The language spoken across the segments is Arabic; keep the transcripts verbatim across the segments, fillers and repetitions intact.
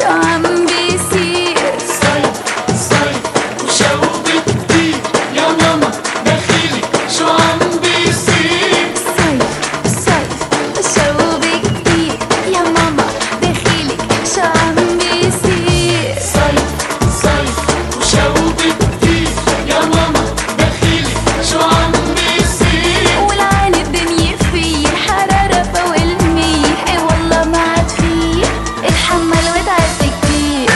شو عم بيصير. صيف صيف وشو بكتير يا ماما دخيلك شو عم بيصير. صيف صيف وشو بكتير يا ماما دخيلك شو عم بيصير. صيف صيف وشو بكتير يا ماما دخيلك شو عم بيصير. والعين الدنيا فيه الحرارة فوق المية، اي والله ما عاد فيه اتحمل وتعب كتير.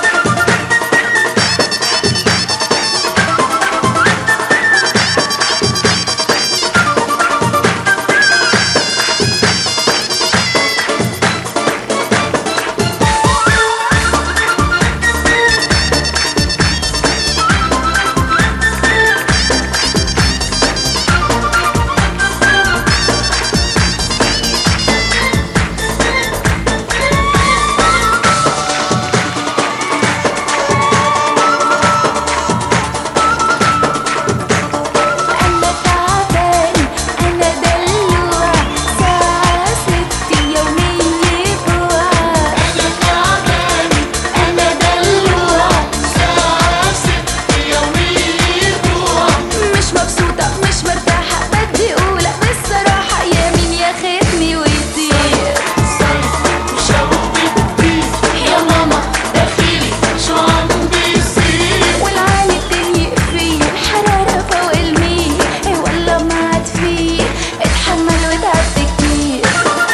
أنا تعبان أنا دلوع، ساعة ست يومية بوعى. أنا تعبان أنا دلوع ساعة ست يومية جوع. مش مبسوطة مش مرتاحة بدي أقولها بالصراحة، يا مين ياخدني ويطير. صيف وشو بكتير يا ماما دخيلك شو عم بيصير. والعين الدنيا فيه الحرارة فوق المية، اي والله ما عاد فيه اتحمل وتعب كتير.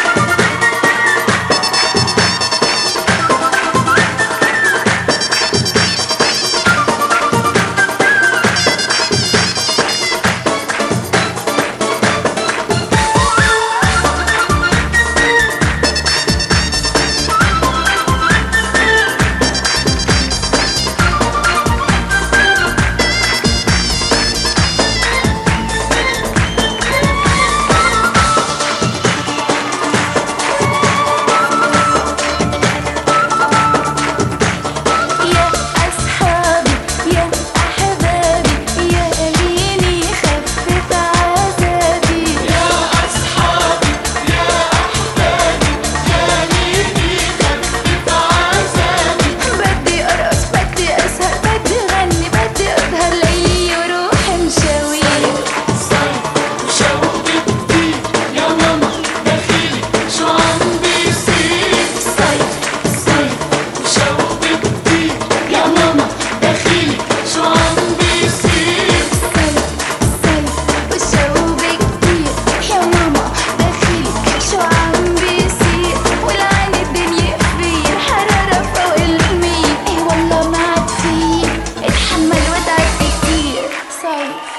يا أصحابي يا أحبابي يا ليني خفف عذابي. يا أصحابي يا أحبابي خليني خفف عذابي. بدي أرقص بدي أسهر بدي غني بدي أسهر ليلي وروح مشاوير. صيف وشو بكتير يا ماما دخيلك شو عم بيصير. صيف صيف وشو بكتير يا ماما دخيلك شو عم بيصير. صيف صيف والجو بكتير يا ماما دخيلك شو عم بيصير. والعين الدنيا فيه الحرارة فوق المية، اي والله ما عاد فيه اتحمل وتعب كتير. صيف